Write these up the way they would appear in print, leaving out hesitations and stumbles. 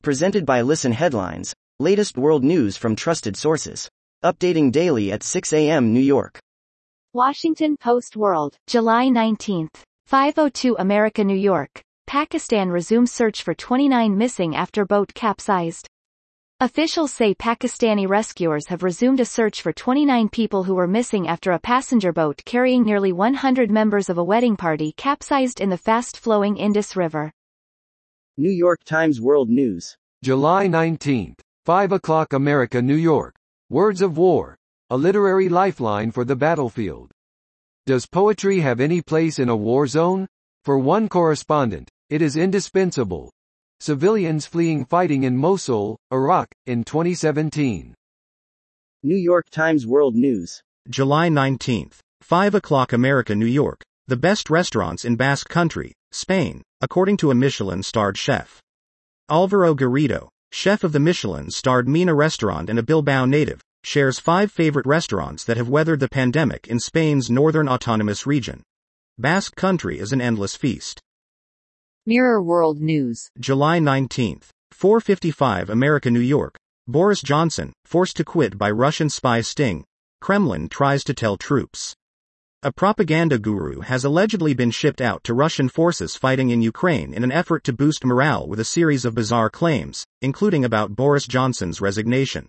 Presented by Listen Headlines, latest world news from trusted sources. Updating daily at 6 a.m. New York. Washington Post World, July 19th. 5:02 America, New York. Pakistan resumes search for 29 missing after boat capsized. Officials say Pakistani rescuers have resumed a search for 29 people who were missing after a passenger boat carrying nearly 100 members of a wedding party capsized in the fast-flowing Indus River. New York Times World News. July 19th. 5 o'clock America, New York. Words of War. A literary lifeline for the battlefield. Does poetry have any place in a war zone? For one correspondent, it is indispensable. Civilians fleeing fighting in Mosul, Iraq, in 2017. New York Times World News. July 19th. 5 o'clock America, New York. The best restaurants in Basque Country, Spain, according to a Michelin-starred chef. Alvaro Garrido, chef of the Michelin-starred Mina restaurant and a Bilbao native, shares 5 favorite restaurants that have weathered the pandemic in Spain's northern autonomous region. Basque Country is an endless feast. Mirror World News. July 19th. 4:55 America, New York. Boris Johnson, forced to quit by Russian spy sting. Kremlin tries to tell troops. A propaganda guru has allegedly been shipped out to Russian forces fighting in Ukraine in an effort to boost morale with a series of bizarre claims, including about Boris Johnson's resignation.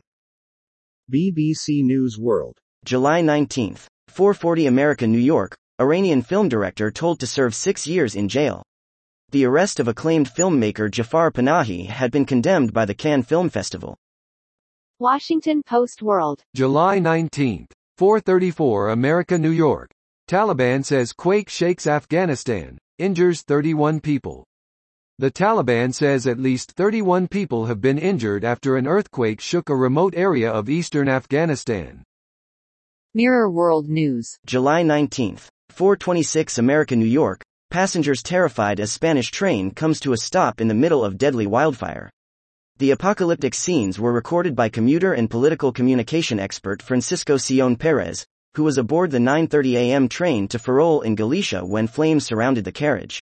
BBC News World. July 19th. 4:40 America, New York. Iranian film director told to serve 6 years in jail. The arrest of acclaimed filmmaker Jafar Panahi had been condemned by the Cannes Film Festival. Washington Post World. July 19th. 4:34 America, New York. Taliban says quake shakes Afghanistan, injures 31 people. The Taliban says at least 31 people have been injured after an earthquake shook a remote area of eastern Afghanistan. Mirror World News. July 19th. 4:26 America, New York. Passengers terrified as Spanish train comes to a stop in the middle of deadly wildfire. The apocalyptic scenes were recorded by commuter and political communication expert Francisco Sion Perez, who was aboard the 9:30 a.m. train to Ferrol in Galicia when flames surrounded the carriage.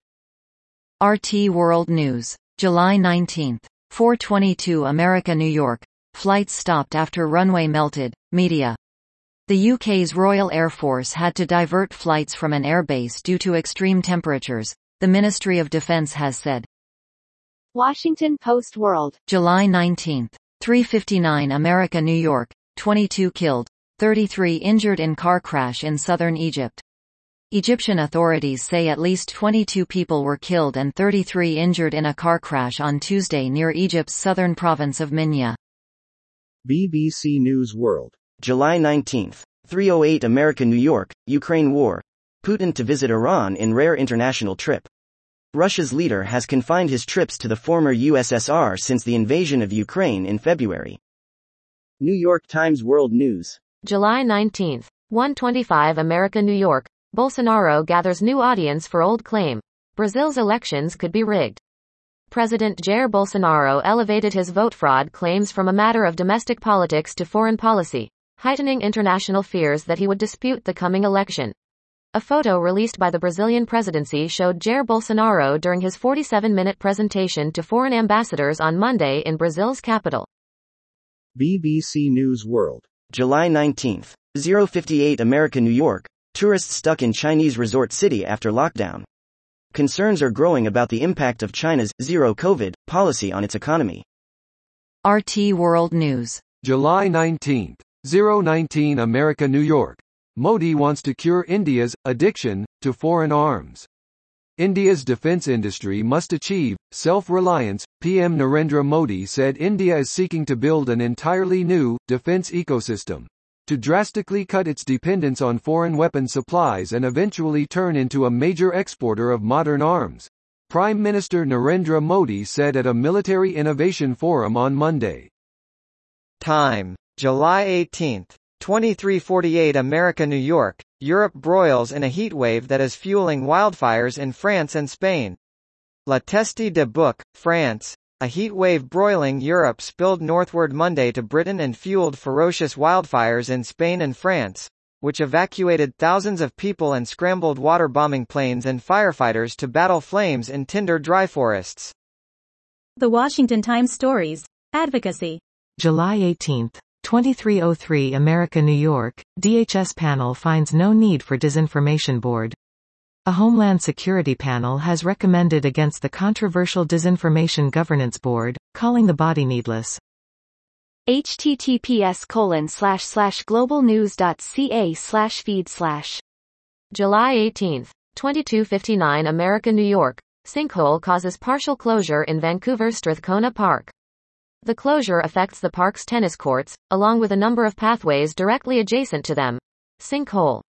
RT World News. July 19th. 4:22 America, New York. Flights stopped after runway melted, media. The UK's Royal Air Force had to divert flights from an airbase due to extreme temperatures, the Ministry of Defense has said. Washington Post World. July 19th. 3:59 America, New York. 22 killed, 33 injured in car crash in southern Egypt. Egyptian authorities say at least 22 people were killed and 33 injured in a car crash on Tuesday near Egypt's southern province of Minya. BBC News World. July 19th. 3:08 America, New York. Ukraine war. Putin to visit Iran in rare international trip. Russia's leader has confined his trips to the former USSR since the invasion of Ukraine in February. New York Times World News. July 19th. 1:25 America, New York. Bolsonaro gathers new audience for old claim. Brazil's elections could be rigged. President Jair Bolsonaro elevated his vote fraud claims from a matter of domestic politics to foreign policy, heightening international fears that he would dispute the coming election. A photo released by the Brazilian presidency showed Jair Bolsonaro during his 47-minute presentation to foreign ambassadors on Monday in Brazil's capital. BBC News World. July 19th. 0:58 America, New York. Tourists stuck in Chinese resort city after lockdown. Concerns are growing about the impact of China's zero-COVID policy on its economy. RT World News. July 19th. 0:19 America, New York. Modi wants to cure India's addiction to foreign arms. India's defense industry must achieve self-reliance. PM Narendra Modi said India is seeking to build an entirely new defense ecosystem to drastically cut its dependence on foreign weapon supplies and eventually turn into a major exporter of modern arms, Prime Minister Narendra Modi said at a military innovation forum on Monday. Time. July 18th. 23:48 America, New York. Europe broils in a heatwave that is fueling wildfires in France and Spain. La Teste de Bouc, France. A heatwave broiling Europe spilled northward Monday to Britain and fueled ferocious wildfires in Spain and France, which evacuated thousands of people and scrambled water-bombing planes and firefighters to battle flames in tinder dry forests. The Washington Times stories. Advocacy. July 18, 2303 America, New York, DHS panel finds no need for disinformation board. A Homeland Security panel has recommended against the controversial Disinformation Governance Board, calling the body needless. https://globalnews.ca/feed/. July 18, 2259 America, New York. Sinkhole causes partial closure in Vancouver Strathcona Park. The closure affects the park's tennis courts, along with a number of pathways directly adjacent to them. Sinkhole.